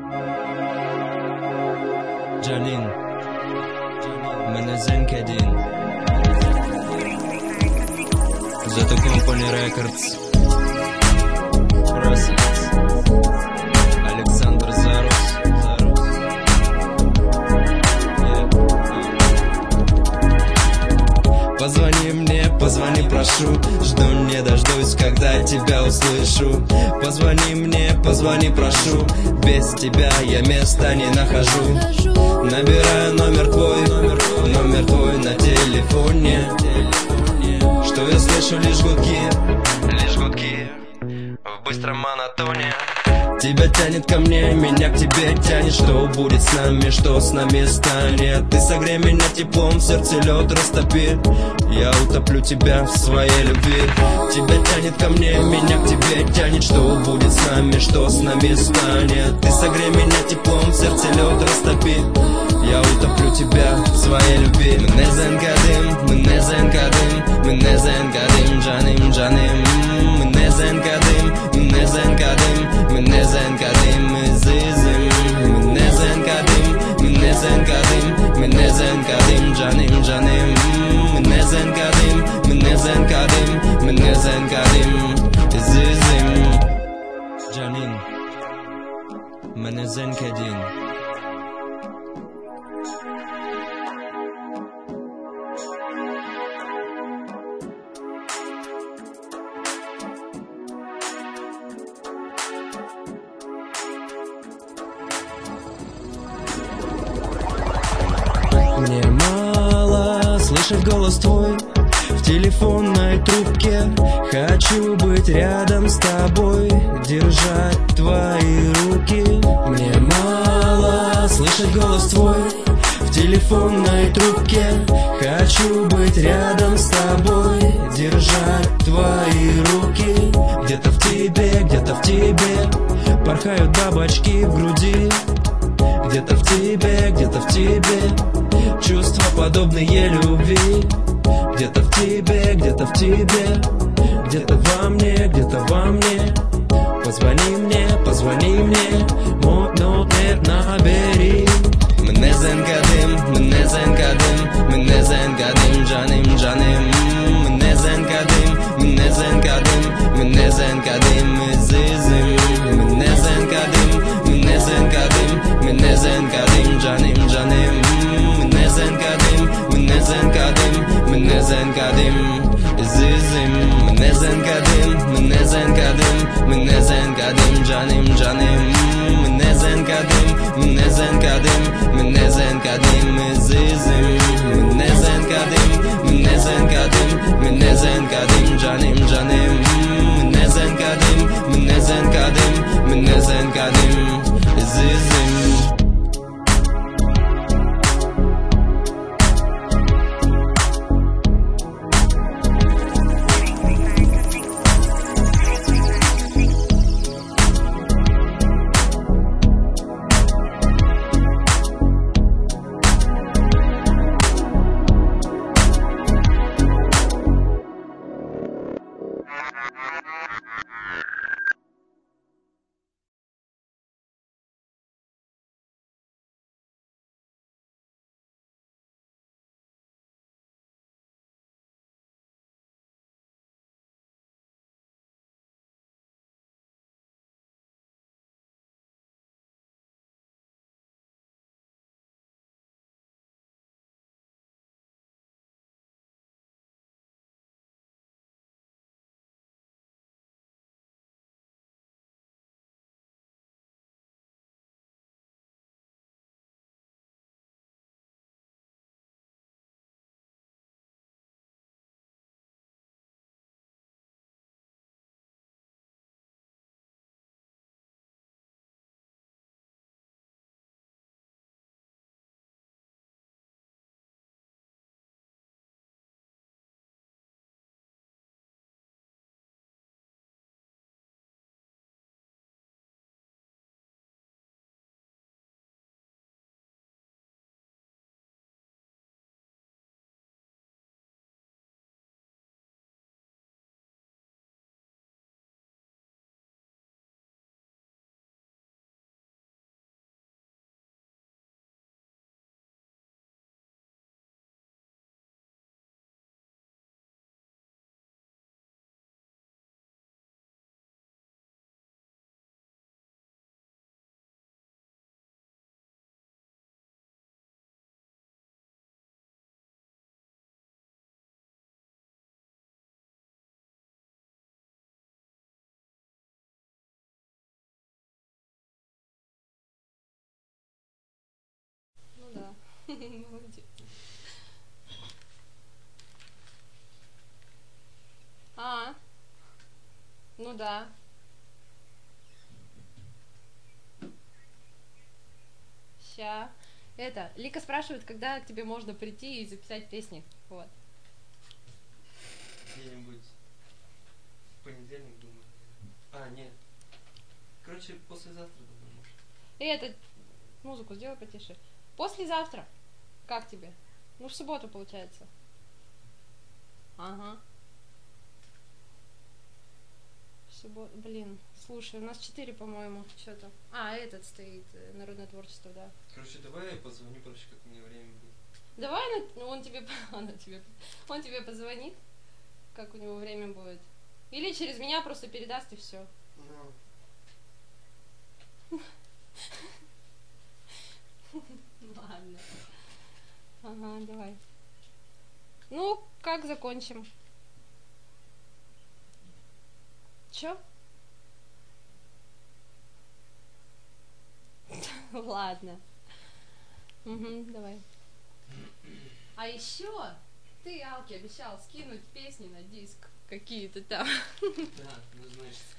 Джанин, мене Зенкадин, The Company Records, Красавец, Александр Зарус. Позвони мне, позвони, прошу. Жду, не дождусь, когда тебя услышу. Позвони мне, позвони, прошу. Без тебя я места не нахожу. Набираю номер твой на телефоне. Что я слышу, лишь гудки в быстром монотоне. Тебя тянет ко мне, меня к тебе тянет. Что будет с нами, что с нами станет? Ты согрей меня теплом, в сердце лед растопи. Я утоплю тебя в своей любви. Тебя тянет ко мне, меня к тебе тянет. Что будет с нами, что с нами станет? Ты согрей меня теплом, в сердце лед растопи. Я утоплю тебя в своей любви. Мене Зенкадин, мене Зенкадин, мене Зенкадин, Джаним, Джаним. Мене Зенкадин, мене Зенкадин, мене Зенкадин, Зизим. Мене Зенкадин, мене Зенкадин, мене Зенкадин, Джаним, Джаним. Мене Зенкадин, мене Зенкадин, мене Зенкадин, Зизим. Джанин, мене Зенкадин. Мне мало слышать голос твой в телефонной трубке. Хочу быть рядом с тобой, держать твои руки. Мне мало слышать голос твой в телефонной трубке. Хочу быть рядом с тобой, держать твои руки. Где-то в тебе порхают бабочки в груди. Где-то в тебе чувства подобные любви. Где-то в тебе, где-то во мне. Позвони мне, мой номер набери. Мене Зенкадин, мене Зенкадин, мене Зенкадин, Джаним, Джаним. Мене Зенкадин, мене Зенкадин, мене Зенкадин, Зизим. Мене Зенкадин, мене Зенкадин, мене Зенкадин, Джаним, Джаним. Мене Зенкадин, мене Зенкадин, мене Зенкадин, Зизим. Мене Зенкадин, мене Зенкадин, мене Зенкадин, Джаним, Джаним. Мене Зенкадин, мене Зенкадин, мене Зенкадин, Зизим. Мене Зенкадин, мене Зенкадин, мене Зенкадин, Джаним, Джаним. Мене Зенкадин, мене Зенкадин, мене Зенкадин, Зизим. Молодец. Ну да. Ща. Лика спрашивает, когда к тебе можно прийти и записать песни. Вот. Где-нибудь в понедельник, думаю. Нет. Короче, послезавтра, думаю, может. Музыку сделай потише. Послезавтра. Как тебе? В субботу, получается. Ага. Блин, слушай, у нас 4, по-моему, что-то. Этот стоит, народное творчество, да. Короче, давай я позвоню, проще, как у меня время будет. Давай, он тебе позвонит, как у него время будет. Или через меня просто передаст и все. Ладно. Ага, давай. Как закончим? Чё? Ладно. Давай. А еще ты, Алке, обещал скинуть песни на диск какие-то там. Да, значит,